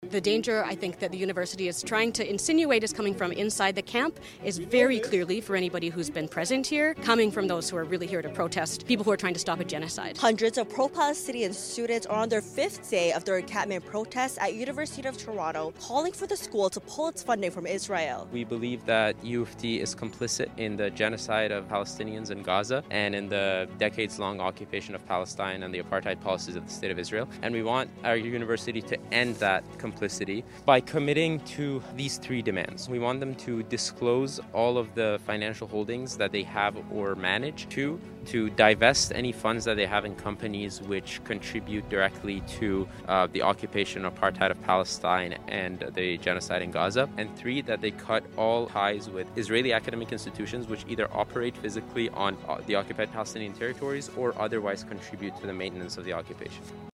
The danger, I think, that the university is trying to insinuate is coming from inside the camp is very clearly, for anybody who's been present here, coming from those who are really here to protest, people who are trying to stop a genocide. Hundreds of pro-Palestinian students are on their 5th day of their encampment protests at University of Toronto, calling for the school to pull its funding from Israel. We believe that U of T is complicit in the genocide of Palestinians in Gaza and in the decades-long occupation of Palestine and the apartheid policies of the State of Israel. And we want our university to end that complicity by committing to these 3 demands. We want them to disclose all of the financial holdings that they have or manage, to divest any funds that they have in companies which contribute directly to the occupation or apartheid of Palestine and the genocide in Gaza, and 3, that they cut all ties with Israeli academic institutions which either operate physically on the occupied Palestinian territories or otherwise contribute to the maintenance of the occupation.